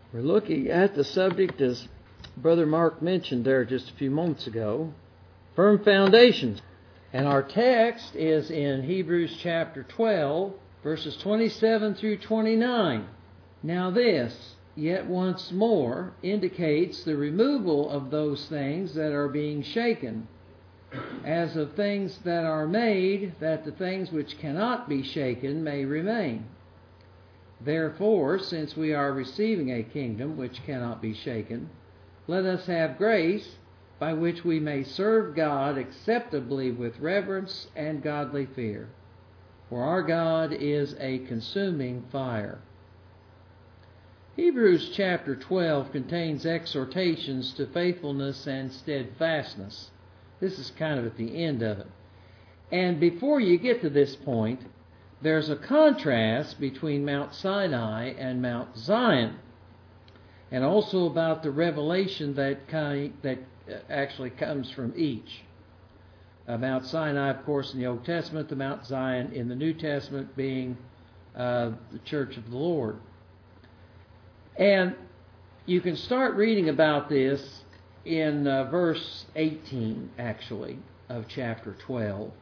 We're looking at the subject, as Brother Mark mentioned there just a few moments ago, firm foundations. And our text is in Hebrews chapter 12, verses 27 through 29. Now this, yet once more, indicates the removal of those things that are being shaken, as of things that are made, that the things which cannot be shaken may remain. Therefore, since we are receiving a kingdom which cannot be shaken, let us have grace by which we may serve God acceptably with reverence and godly fear. For our God is a consuming fire. Hebrews chapter 12 contains exhortations to faithfulness and steadfastness. This is kind of at the end of it. And before you get to this point, there's a contrast between Mount Sinai and Mount Zion, and also about the revelation that actually comes from each. Mount Sinai, of course, in the Old Testament, the Mount Zion in the New Testament being the Church of the Lord. And you can start reading about this in verse 18, actually, of chapter 12.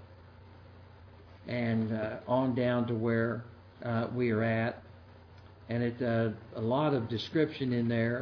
And on down to where we are at. And a lot of description in there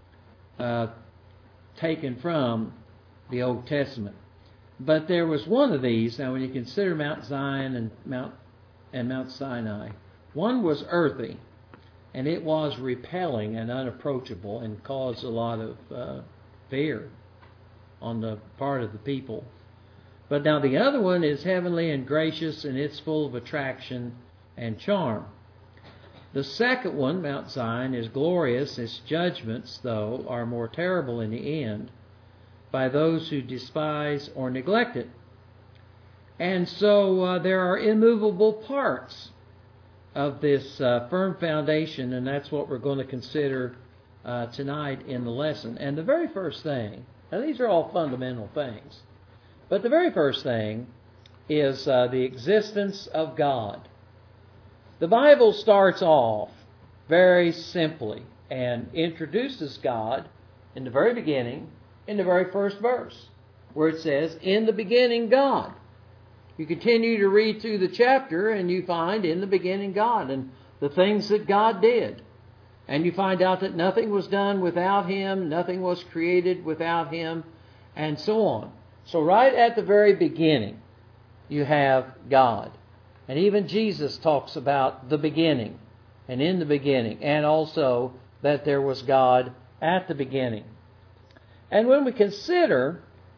taken from the Old Testament. But there was one of these, now when you consider Mount Zion and Mount Sinai, one was earthy, and it was repelling and unapproachable and caused a lot of fear on the part of the people. But now the other one is heavenly and gracious, and it's full of attraction and charm. The second one, Mount Zion, is glorious. Its judgments, though, are more terrible in the end by those who despise or neglect it. And so there are immovable parts of this firm foundation, and that's what we're going to consider tonight in the lesson. And the very first thing, now these are all fundamental things, but the very first thing is the existence of God. The Bible starts off very simply and introduces God in the very beginning, in the very first verse, where it says, "In the beginning, God." You continue to read through the chapter and you find in the beginning God and the things that God did. And you find out that nothing was done without Him, nothing was created without Him, and so on. So right at the very beginning, you have God. And even Jesus talks about the beginning, and in the beginning, and also that there was God at the beginning. And when we consider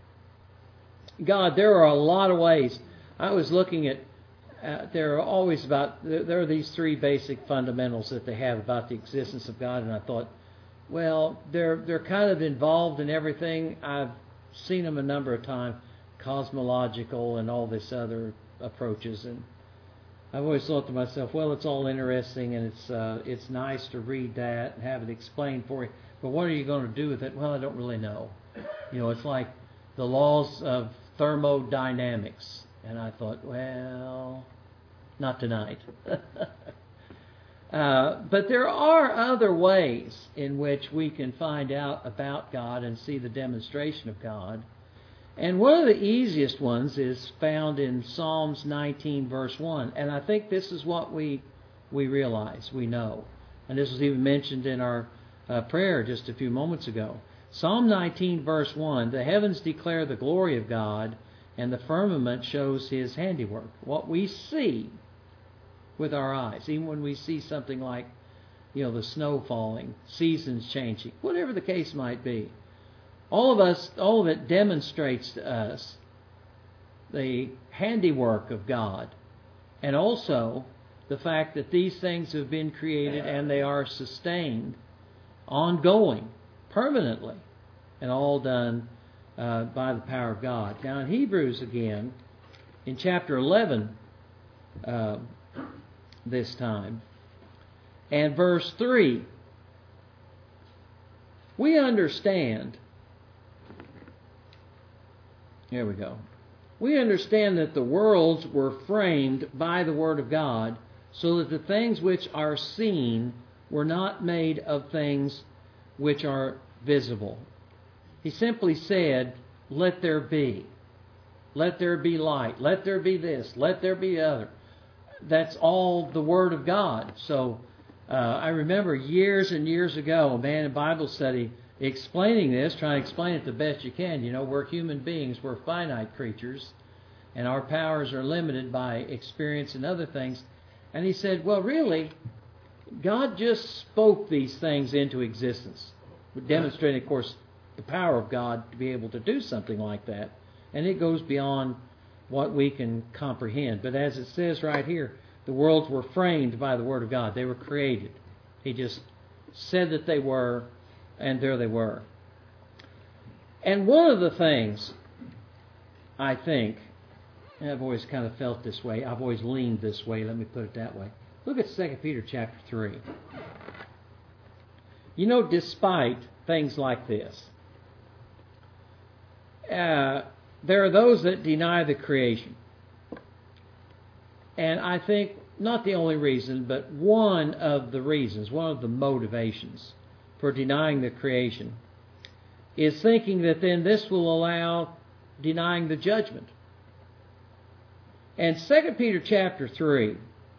God, there are a lot of ways. I was looking at, there are these three basic fundamentals that they have about the existence of God, and I thought, well, they're kind of involved in everything. I've seen them a number of times, cosmological and all this other approaches, and I've always thought to myself, well, it's all interesting and it's nice to read that and have it explained for you, but what are you going to do with it? Well, I don't really know. You know, it's like the laws of thermodynamics, and I thought, well, not tonight. But there are other ways in which we can find out about God and see the demonstration of God. And one of the easiest ones is found in Psalms 19, verse 1. And I think this is what we realize, we know. And this was even mentioned in our prayer just a few moments ago. Psalm 19, verse 1, "The heavens declare the glory of God, and the firmament shows His handiwork." What we see with our eyes, even when we see something like, the snow falling, seasons changing, whatever the case might be. All of it demonstrates to us the handiwork of God, and also the fact that these things have been created and they are sustained, ongoing, permanently, and all done by the power of God. Now in Hebrews again, in chapter 11, this time, and verse 3, we understand. Here we go. We understand that the worlds were framed by the Word of God, so that the things which are seen were not made of things which are visible. He simply said, let there be. Let there be light. Let there be this. Let there be other. That's all the Word of God. So I remember years and years ago, a man in Bible study explaining this, trying to explain it the best you can. You know, we're human beings. We're finite creatures. And our powers are limited by experience and other things. And he said, well, really, God just spoke these things into existence, demonstrating, of course, the power of God to be able to do something like that. And it goes beyond what we can comprehend. But as it says right here, the worlds were framed by the Word of God. They were created. He just said that they were, and there they were. And one of the things, I think, and I've always kind of felt this way, I've always leaned this way, let me put it that way. Look at 2 Peter chapter 3. You know, despite things like this, there are those that deny the creation. And I think not the only reason, but one of the reasons, one of the motivations for denying the creation is thinking that then this will allow denying the judgment. And 2 Peter chapter 3,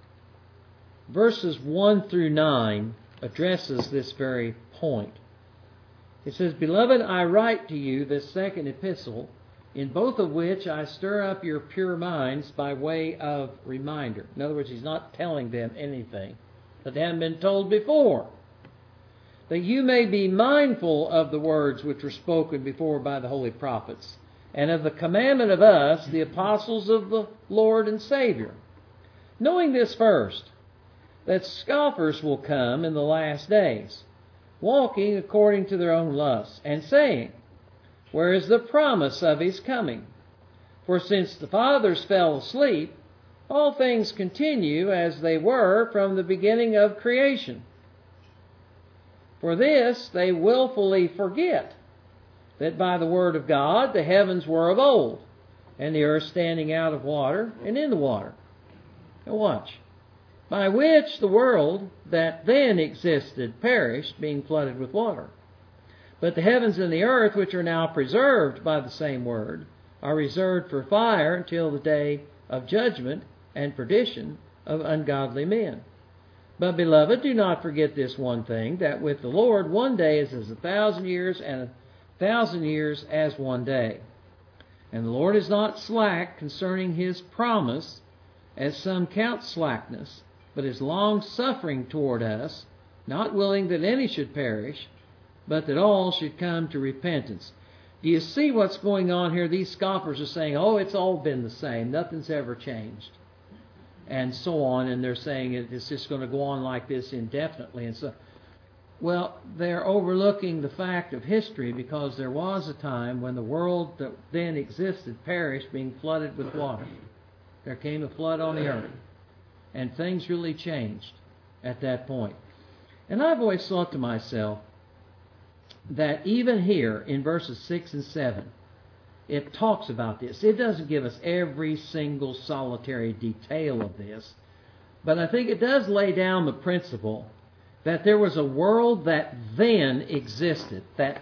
verses 1 through 9, addresses this very point. It says, Beloved, I write to you this second epistle, in both of which I stir up your pure minds by way of reminder. In other words, he's not telling them anything that they hadn't been told before. That you may be mindful of the words which were spoken before by the holy prophets, and of the commandment of us, the apostles of the Lord and Savior. Knowing this first, that scoffers will come in the last days, walking according to their own lusts, and saying, Where is the promise of his coming? For since the fathers fell asleep, all things continue as they were from the beginning of creation. For this they willfully forget, that by the word of God the heavens were of old, and the earth standing out of water and in the water. Now watch. By which the world that then existed perished, being flooded with water. But the heavens and the earth, which are now preserved by the same word, are reserved for fire until the day of judgment and perdition of ungodly men. But, beloved, do not forget this one thing, that with the Lord 1 day is as 1,000 years, and 1,000 years as 1 day. And the Lord is not slack concerning his promise, as some count slackness, but is long-suffering toward us, not willing that any should perish, but that all should come to repentance. Do you see what's going on here? These scoffers are saying, oh, it's all been the same. Nothing's ever changed. And so on. And they're saying it's just going to go on like this indefinitely. And so, well, they're overlooking the fact of history, because there was a time when the world that then existed perished, being flooded with water. There came a flood on the earth. And things really changed at that point. And I've always thought to myself that even here in verses 6 and 7, it talks about this. It doesn't give us every single solitary detail of this, but I think it does lay down the principle that there was a world that then existed,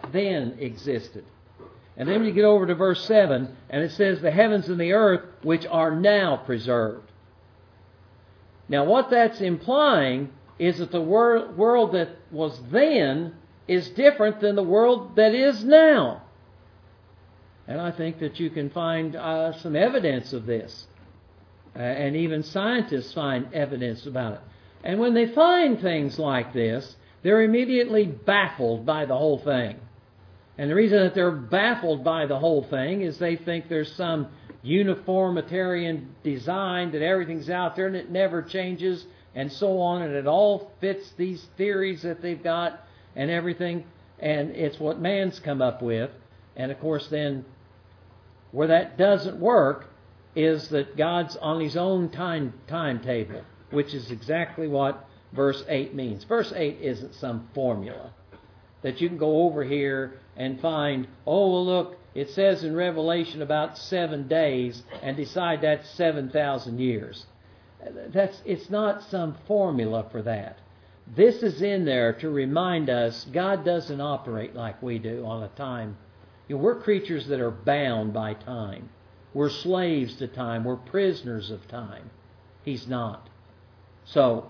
And then you get over to verse 7, and it says, the heavens and the earth, which are now preserved. Now what that's implying is that the world that was then is different than the world that is now. And I think that you can find some evidence of this. And even scientists find evidence about it. And when they find things like this, they're immediately baffled by the whole thing. And the reason that they're baffled by the whole thing is they think there's some uniformitarian design, that everything's out there and it never changes and so on, and it all fits these theories that they've got and everything, and it's what man's come up with. And of course then, where that doesn't work is that God's on his own timetable, which is exactly what verse 8 means. Verse 8 isn't some formula that you can go over here and find, oh, well, look, it says in Revelation about 7 days, and decide that's 7,000 years. It's not some formula for that. this is in there to remind us God doesn't operate like we do on a time. We're creatures that are bound by time. We're slaves to time. We're prisoners of time. He's not. So,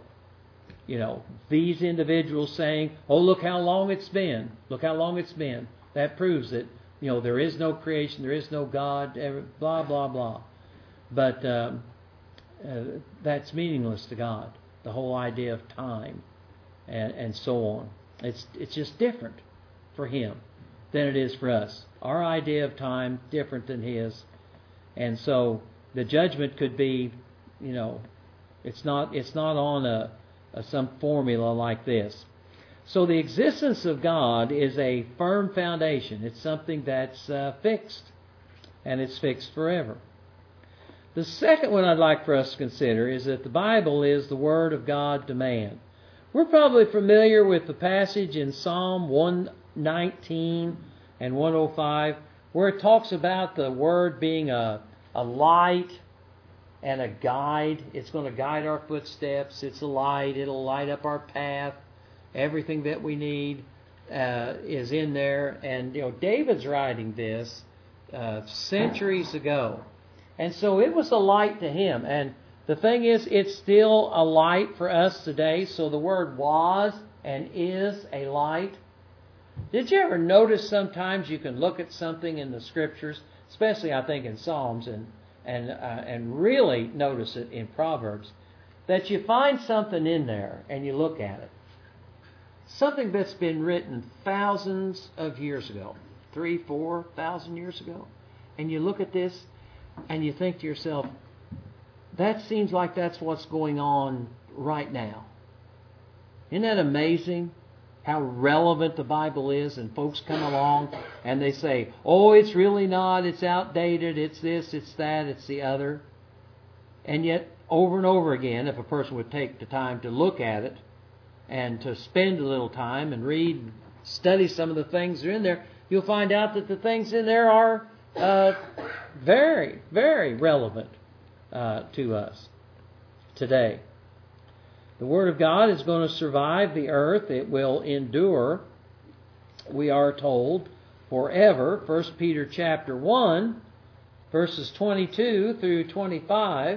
these individuals saying, oh, look how long it's been. Look how long it's been. That proves that, there is no creation, there is no God, blah, blah, blah. But that's meaningless to God, the whole idea of time and so on. It's just different for Him than it is for us. Our idea of time, different than His. And so the judgment could be, it's not on some formula like this. So the existence of God is a firm foundation. It's something that's fixed, and it's fixed forever. The second one I'd like for us to consider is that the Bible is the Word of God to man. We're probably familiar with the passage in Psalm 119 and 105 where it talks about the Word being a light and a guide. It's going to guide our footsteps. It's a light. It'll light up our path. Everything that we need is in there. And, David's writing this centuries ago. And so it was a light to him. And the thing is, it's still a light for us today. So the word was and is a light. Did you ever notice sometimes you can look at something in the Scriptures, especially I think in Psalms and really notice it in Proverbs, that you find something in there and you look at it. Something that's been written thousands of years ago, 3,000-4,000 years ago, and you look at this and you think to yourself, that seems like that's what's going on right now. Isn't that amazing? How relevant the Bible is, and folks come along and they say, oh, it's really not, it's outdated, it's this, it's that, it's the other. And yet, over and over again, if a person would take the time to look at it and to spend a little time and read, study some of the things that are in there, you'll find out that the things in there are very, very relevant to us today. The Word of God is going to survive the earth. It will endure, we are told, forever. 1 Peter chapter 1, verses 22 through 25.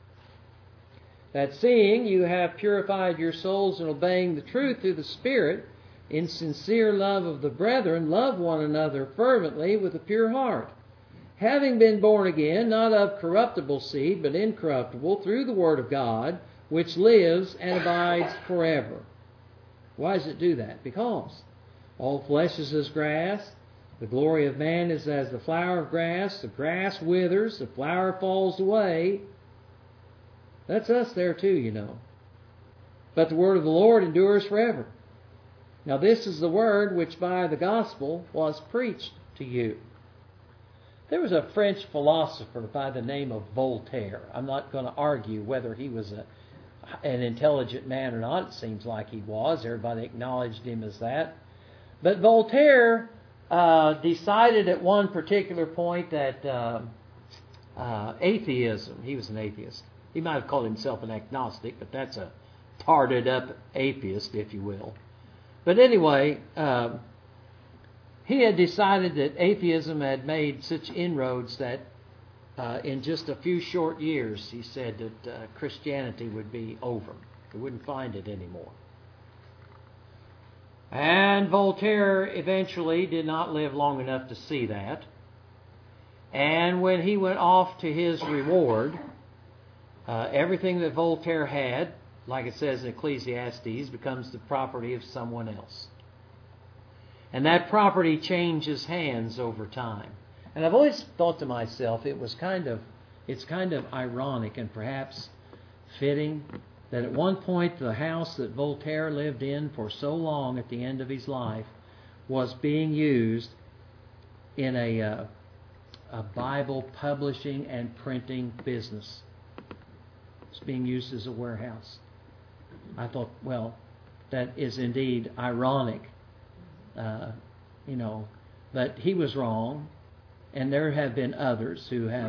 That seeing you have purified your souls in obeying the truth through the Spirit, in sincere love of the brethren, love one another fervently with a pure heart, having been born again, not of corruptible seed, but incorruptible, through the Word of God, which lives and abides forever. Why does it do that? Because all flesh is as grass, the glory of man is as the flower of grass withers, the flower falls away. That's us there too, But the word of the Lord endures forever. Now this is the word which by the gospel was preached to you. There was a French philosopher by the name of Voltaire. I'm not going to argue whether he was an intelligent man or not. It seems like he was. Everybody acknowledged him as that. But Voltaire decided at one particular point that atheism, he was an atheist. He might have called himself an agnostic, but that's a tarted up atheist, if you will. But anyway, he had decided that atheism had made such inroads that in just a few short years, he said that Christianity would be over. They wouldn't find it anymore. And Voltaire eventually did not live long enough to see that. And when he went off to his reward, everything that Voltaire had, like it says in Ecclesiastes, becomes the property of someone else. And that property changes hands over time. And I've always thought to myself, it's kind of ironic and perhaps fitting that at one point the house that Voltaire lived in for so long at the end of his life was being used in a Bible publishing and printing business. It's being used as a warehouse. I thought, well, that is indeed ironic, but he was wrong. And there have been others who have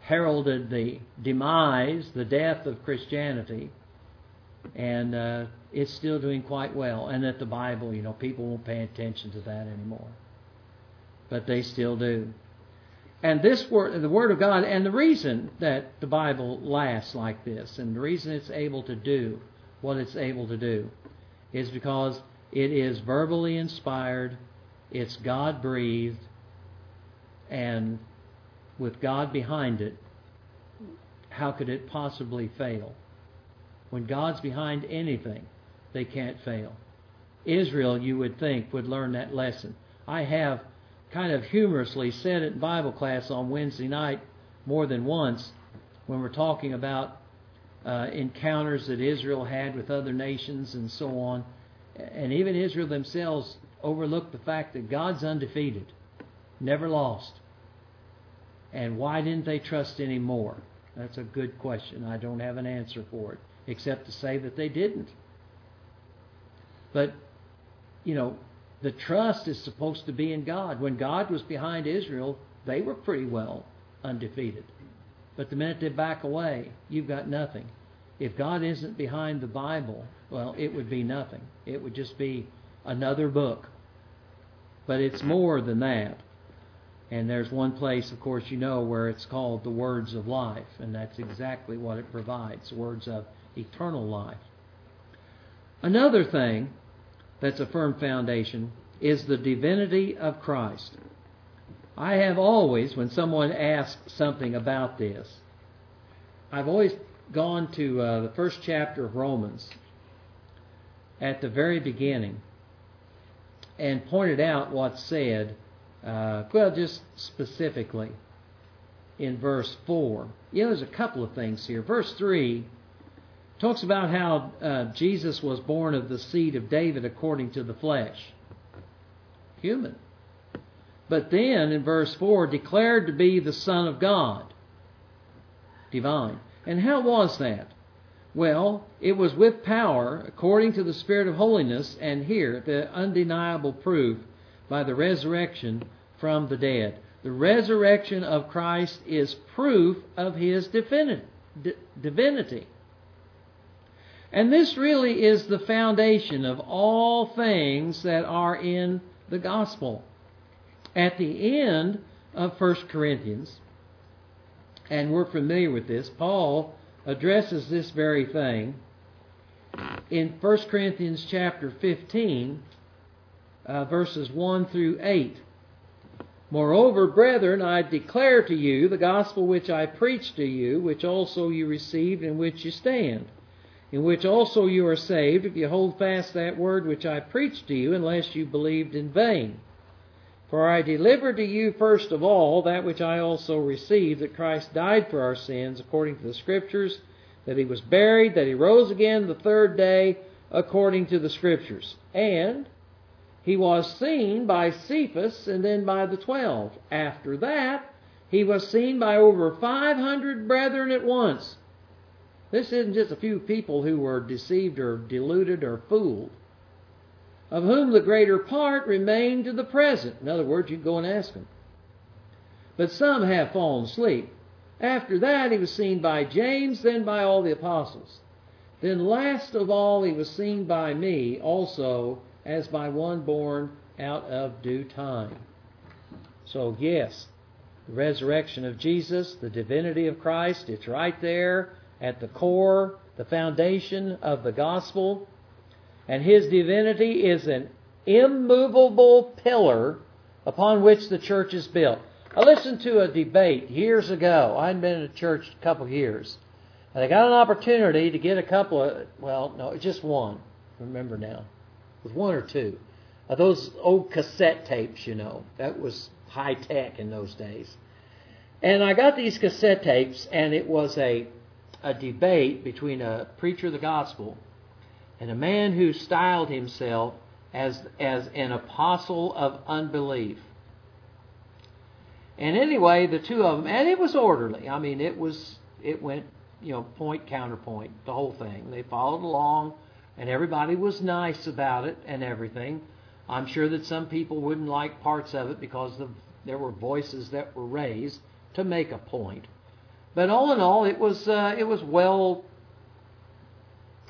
heralded the demise, the death of Christianity. And it's still doing quite well, and that the Bible, people won't pay attention to that anymore. But they still do. And this word, the Word of God, and the reason that the Bible lasts like this, and the reason it's able to do what it's able to do, is because it is verbally inspired, it's God-breathed, and with God behind it, how could it possibly fail? When God's behind anything, they can't fail. Israel, you would think, would learn that lesson. I have kind of humorously said it in Bible class on Wednesday night more than once when we're talking about encounters that Israel had with other nations and so on. And even Israel themselves overlooked the fact that God's undefeated, never lost. And why didn't they trust any more? That's a good question. I don't have an answer for it, except to say that they didn't. But, the trust is supposed to be in God. When God was behind Israel, they were pretty well undefeated. But the minute they back away, you've got nothing. If God isn't behind the Bible, well, it would be nothing. It would just be another book. But it's more than that. And there's one place, of course, where it's called the words of life. And that's exactly what it provides, words of eternal life. Another thing that's a firm foundation is the divinity of Christ. I have always, when someone asks something about this, I've always gone to the first chapter of Romans at the very beginning and pointed out what's said, just specifically in verse 4. There's a couple of things here. Verse 3 talks about how Jesus was born of the seed of David according to the flesh. Human. But then in verse 4, declared to be the Son of God. Divine. And how was that? Well, it was with power according to the Spirit of holiness, and here the undeniable proof by the resurrection from the dead. The resurrection of Christ is proof of His divinity. And this really is the foundation of all things that are in the gospel. At the end of 1 Corinthians, and we're familiar with this, Paul addresses this very thing in 1 Corinthians chapter 15, verses 1 through 8. Moreover, brethren, I declare to you the gospel which I preached to you, which also you received, in which you stand, in which also you are saved, if you hold fast that word which I preached to you, unless you believed in vain. For I delivered to you first of all that which I also received, that Christ died for our sins according to the Scriptures, that He was buried, that He rose again the third day according to the Scriptures. And He was seen by Cephas and then by the 12. After that, He was seen by over 500 brethren at once. This isn't just a few people who were deceived or deluded or fooled, of whom the greater part remain to the present. In other words, you can go and ask them. But some have fallen asleep. After that, He was seen by James, then by all the apostles. Then last of all, He was seen by me also, as by one born out of due time. So yes, the resurrection of Jesus, the divinity of Christ, it's right there at the core, the foundation of the gospel. And His divinity is an immovable pillar upon which the church is built. I listened to a debate years ago. I hadn't been in a church a couple of years. And I got an opportunity to get just one. Remember now. It was one or two. Those old cassette tapes, That was high tech in those days. And I got these cassette tapes, and it was a debate between a preacher of the gospel and a man who styled himself as an apostle of unbelief. And anyway, the two of them, and it was orderly. I mean, it went, point, counterpoint, the whole thing. They followed along, and everybody was nice about it and everything. I'm sure that some people wouldn't like parts of it because there were voices that were raised to make a point. But all in all, it was well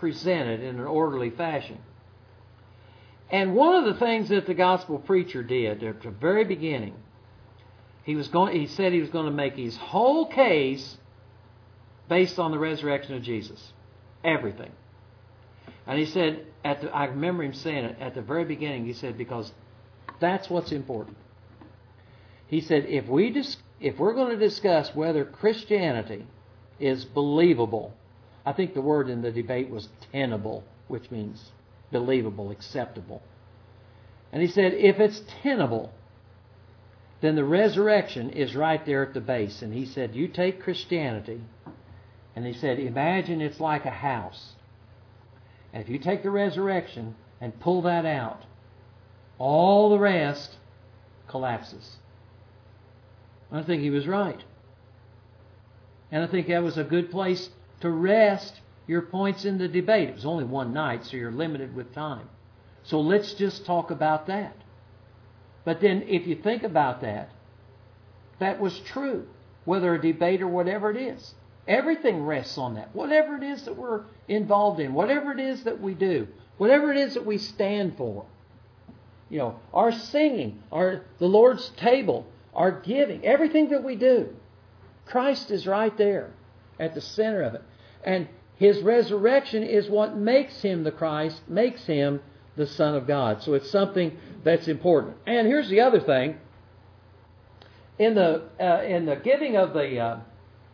presented in an orderly fashion. And one of the things that the gospel preacher did at the very beginning, he said he was going to make his whole case based on the resurrection of Jesus. Everything. And he said, I remember him saying it at the very beginning, he said, because that's what's important. He said, if we're going to discuss whether Christianity is believable, I think the word in the debate was tenable, which means believable, acceptable. And he said, if it's tenable, then the resurrection is right there at the base. And he said, you take Christianity, and he said, imagine it's like a house. And if you take the resurrection and pull that out, all the rest collapses. I think he was right. And I think that was a good place to rest your points in the debate. It was only one night, so you're limited with time. So let's just talk about that. But then if you think about that, that was true. Whether a debate or whatever it is. Everything rests on that. Whatever it is that we're involved in, whatever it is that we do, whatever it is that we stand for. You know, our singing, the Lord's table, our giving, everything that we do. Christ is right there at the center of it. And His resurrection is what makes Him the Christ, makes Him the Son of God. So it's something that's important. And here's the other thing. In the giving of the...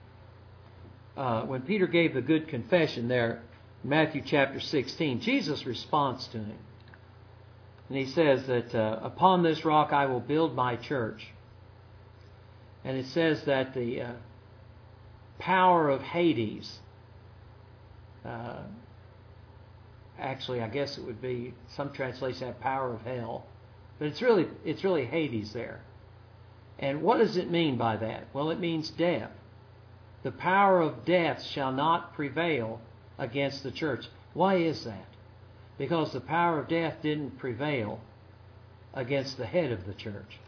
when Peter gave the good confession there, Matthew chapter 16, Jesus responds to him. And He says that upon this rock I will build my church. And it says that the power of Hades, actually I guess it would be, some translations have power of hell, but it's really Hades there. And what does it mean by that? Well, it means death. The power of death shall not prevail against the church. Why is that? Because the power of death didn't prevail against the head of the church.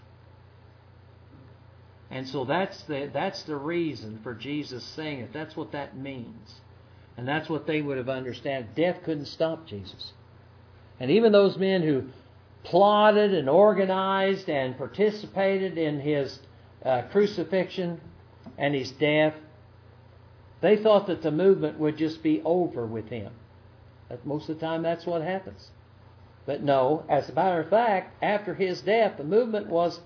And so that's the reason for Jesus saying it. That's what that means. And that's what they would have understood. Death couldn't stop Jesus. And even those men who plotted and organized and participated in His crucifixion and His death, they thought that the movement would just be over with Him. Most of the time that's what happens. But no, as a matter of fact, after His death, the movement was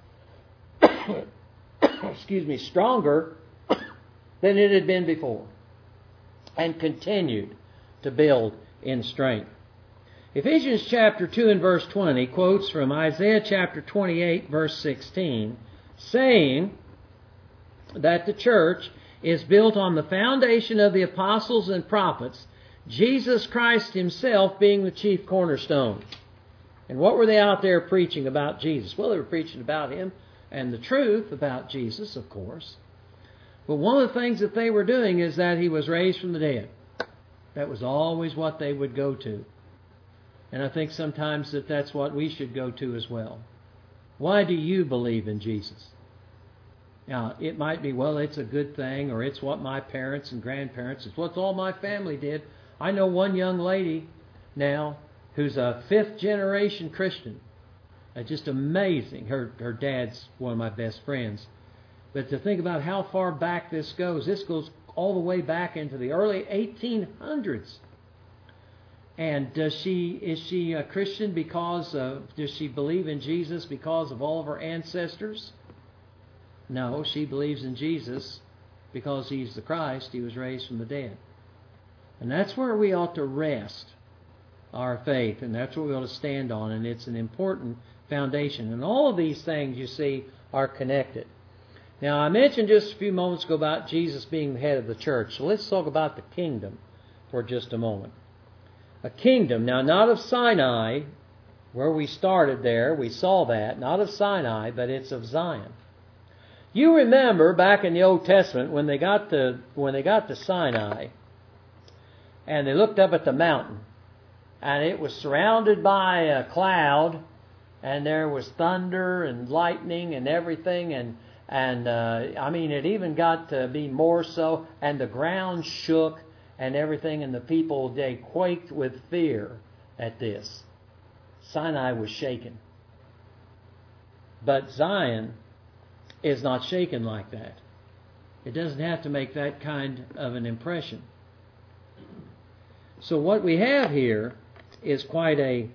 stronger than it had been before, and continued to build in strength. Ephesians chapter 2 and verse 20 quotes from Isaiah chapter 28 verse 16, saying that the church is built on the foundation of the apostles and prophets, Jesus Christ Himself being the chief cornerstone. And what were they out there preaching about Jesus? Well, they were preaching about Him and the truth about Jesus, of course. But one of the things that they were doing is that He was raised from the dead. That was always what they would go to. And I think sometimes that's what we should go to as well. Why do you believe in Jesus? Now, it might be, well, it's a good thing, or it's what my parents and grandparents, it's what all my family did. I know one young lady now who's a 5th generation Christian. Just amazing. Her dad's one of my best friends. But to think about how far back this goes all the way back into the early 1800s. And is she a Christian does she believe in Jesus because of all of her ancestors? No, she believes in Jesus because He's the Christ. He was raised from the dead. And that's where we ought to rest our faith, and that's what we ought to stand on, and it's an important foundation. And all of these things, you see, are connected. Now, I mentioned just a few moments ago about Jesus being the head of the church. So let's talk about the kingdom for just a moment. A kingdom, now not of Sinai, where we started there, we saw that, not of Sinai, but it's of Zion. You remember back in the Old Testament when they got to Sinai, and they looked up at the mountain, and it was surrounded by a cloud, and there was thunder and lightning and everything, and it even got to be more so, and the ground shook, and everything, and the people, they quaked with fear at this. Sinai was shaken. But Zion is not shaken like that. It doesn't have to make that kind of an impression. So what we have here is quite a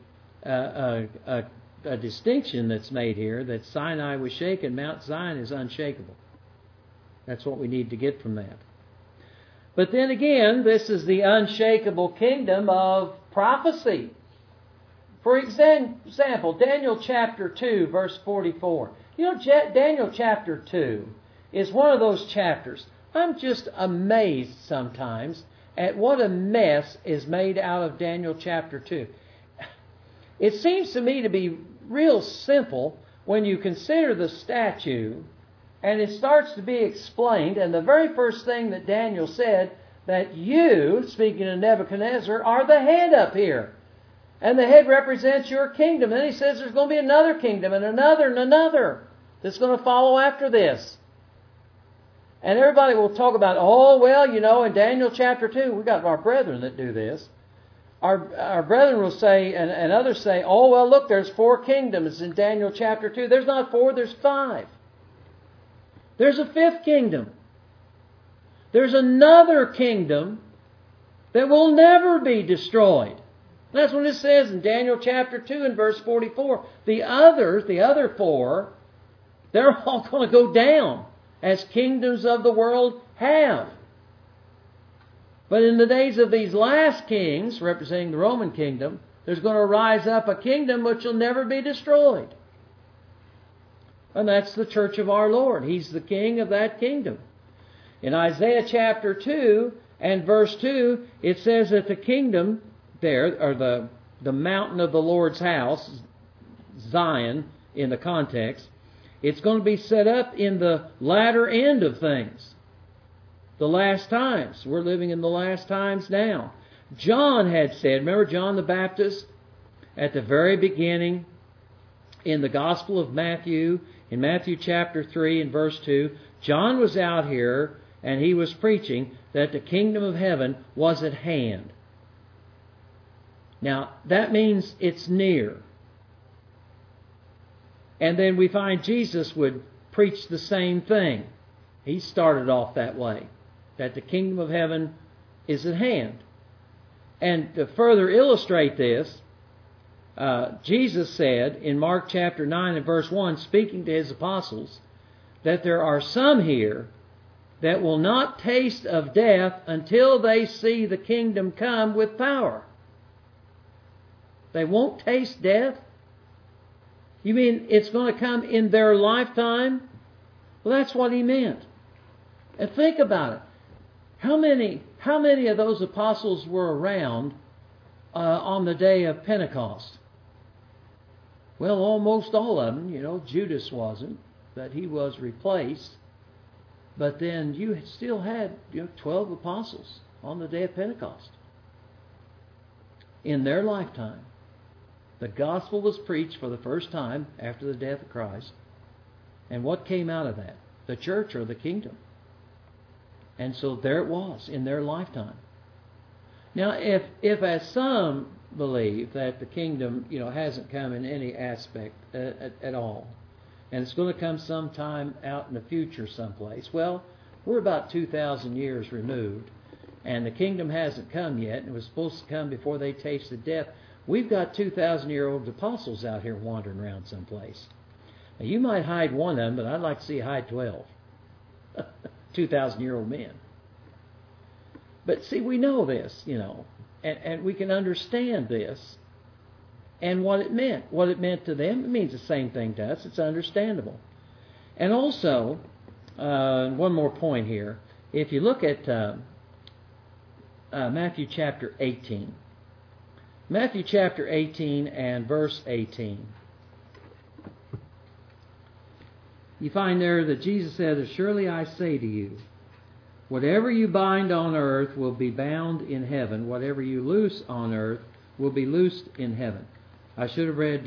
distinction that's made here, that Sinai was shaken, Mount Zion is unshakable. That's what we need to get from that. But then again, this is the unshakable kingdom of prophecy. For example, Daniel chapter 2, verse 44. Daniel chapter 2 is one of those chapters. I'm just amazed sometimes at what a mess is made out of Daniel chapter 2. It seems to me to be real simple when you consider the statue, and it starts to be explained, and the very first thing that Daniel said, that you, speaking to Nebuchadnezzar, are the head up here. And the head represents your kingdom. Then he says there's going to be another kingdom and another that's going to follow after this. And everybody will talk about, in Daniel chapter 2, we got our brethren that do this. Our brethren will say, and others say, look, there's 4 kingdoms in Daniel chapter 2. There's not 4, there's 5. There's a 5th kingdom. There's another kingdom that will never be destroyed. That's what it says in Daniel chapter 2 and verse 44. The other 4, they're all going to go down as kingdoms of the world have. But in the days of these last kings, representing the Roman kingdom, there's going to rise up a kingdom which will never be destroyed. And that's the church of our Lord. He's the king of that kingdom. In Isaiah chapter 2 and verse 2, it says that the kingdom there, or the mountain of the Lord's house, Zion in the context, it's going to be set up in the latter end of things. The last times. We're living in the last times now. John had said, remember John the Baptist at the very beginning in the Gospel of Matthew, in Matthew chapter 3 and verse 2, John was out here and he was preaching that the kingdom of heaven was at hand. Now, that means it's near. And then we find Jesus would preach the same thing. He started off that way, that the kingdom of heaven is at hand. And to further illustrate this, Jesus said in Mark chapter 9 and verse 1, speaking to his apostles, that there are some here that will not taste of death until they see the kingdom come with power. They won't taste death? You mean it's going to come in their lifetime? Well, that's what he meant. And think about it. How many of those apostles were around on the day of Pentecost? Well, almost all of them. Judas wasn't, but he was replaced. But then you still had 12 apostles on the day of Pentecost. In their lifetime, the gospel was preached for the first time after the death of Christ. And what came out of that? The church or the kingdom. And so there it was in their lifetime. Now, if as some believe that the kingdom, hasn't come in any aspect at all, and it's going to come sometime out in the future someplace, well, we're about 2,000 years removed, and the kingdom hasn't come yet, and it was supposed to come before they tasted death. We've got 2,000-year-old apostles out here wandering around someplace. Now, you might hide one of them, but I'd like to see you hide 12. 2,000-year-old men. But see, we know this, and we can understand this and what it meant. What it meant to them, it means the same thing to us. It's understandable. And also, one more point here. If you look at Matthew chapter 18. Matthew chapter 18 and verse 18. You find there that Jesus said, "Surely I say to you, whatever you bind on earth will be bound in heaven. Whatever you loose on earth will be loosed in heaven." I should have read,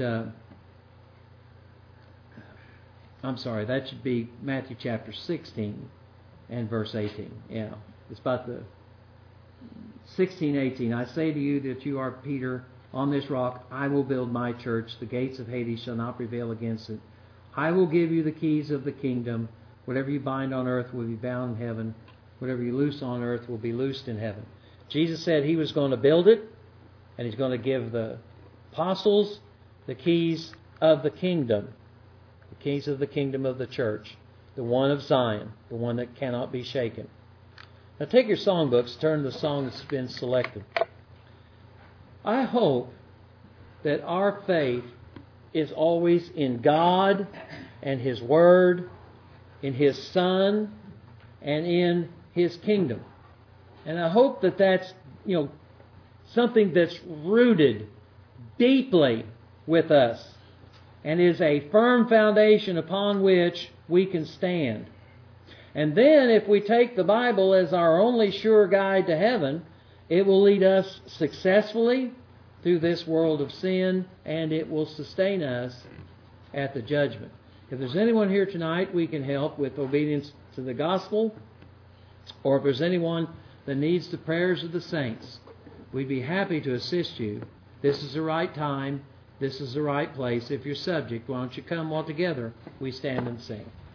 that should be Matthew chapter 16 and verse 18. Yeah, it's about 16:18, I say to you that you are Peter. On this rock I will build my church. The gates of Hades shall not prevail against it. I will give you the keys of the kingdom. Whatever you bind on earth will be bound in heaven. Whatever you loose on earth will be loosed in heaven. Jesus said He was going to build it, and He's going to give the apostles the keys of the kingdom. The keys of the kingdom of the church. The one of Zion. The one that cannot be shaken. Now take your songbooks, turn to the song that's been selected. I hope that our faith is always in God and His Word, in His Son, and in His kingdom. And I hope that that's, something that's rooted deeply with us and is a firm foundation upon which we can stand. And then if we take the Bible as our only sure guide to heaven, it will lead us successfully through this world of sin, and it will sustain us at the judgment. If there's anyone here tonight we can help with obedience to the gospel, or if there's anyone that needs the prayers of the saints, we'd be happy to assist you. This is the right time. This is the right place. If you're subject, why don't you come all together? We stand and sing.